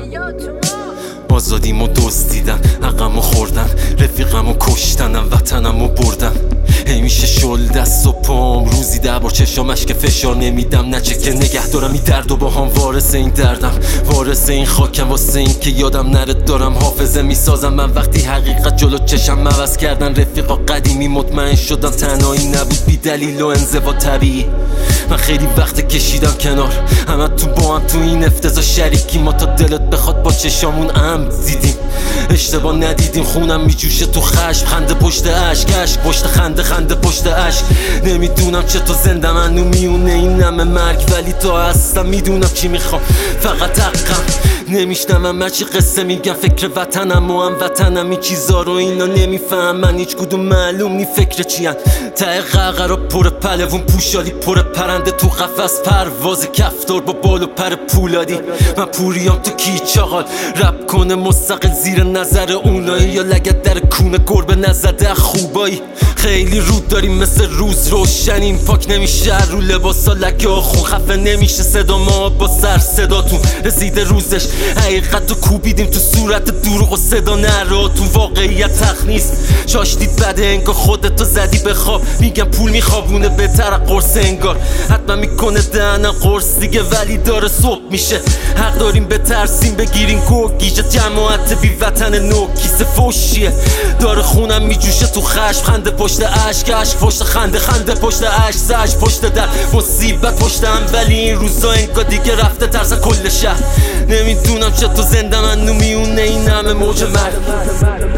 آزادیمو دزدیدن، حقمو خوردن، رفیقمو کشتنم، وطنمو بردن. هی میشه شل دست و پام، روزی 10 بار چشامش که فشار نمیدم نچه که نگه دارم این درد و با هم وارث این دردم، وارث این خاکم، واسه این که یادم نره دارم حافظه میسازم. من وقتی حقیقت جلو چشم عوض کردن، رفیقا قدیمی مطمئن شدم تنهایی نبود بی دلیل و انزوا طبیعی. من خیلی وقت کشیدم کنار، همه تو با هم تو این افتضاح شریکی، ما تا دلت بخواد با چشامون عمد دیدیم، اشتباه ندیدیم. خونم میجوشه تو خشم، خنده پشت اشک، اشک پشت خنده، خنده پشت اشک. نمیدونم چطور زنده منو میونه این همه مرگ، ولی تا هستم میدونم چی میخوام، فقط حقم. نمیشنم هرچی قصه میگم، فکر وطنم و هم وطنم، این چیزا رو اینا نمیفهمن، هیچ کدوم معلوم نی فکر چیان. ته قرقرا پر پلوون، پوشالی پر پرنده تو قفس، پرواز کفتار با بال و پر پولادی. من پوریام تو کیچ آقال، رپ کنه مستقل زیر نظر اونایی، یا لگت در کونه گربه نزده خوبایی. خیلی رود داریم مثل روز روشنیم، پاک نمیشه رو لباسا لکه آخون، خفه نمیشه صدا ما با سر صداتون. رسیده روزش حقیقت رو کوبیدیم تو صورت دروغ و صدا نراتون، واقعیت حق نیست. چاش دید بده انگار خودتو زدی به خواب، میگم پول میخوابونه بهتر قرص انگار، حتما میکنه دهنم قرص دیگه ولی داره صبح میشه. حق داریم بترسیم بگیریم گوگیجه، جماعت بی وطن نو کیسه فوشیه، داره خونم میجوشه تو خشم، خنده پشت اشک، اشک پشت خنده، خنده پشت اشک، زش پشت در مصیبت پشت هم، ولی این روزا انگار دیگه رفته ترس کل شهر. نمیدونم چطور زنده منو میونه این همه موج مرگ.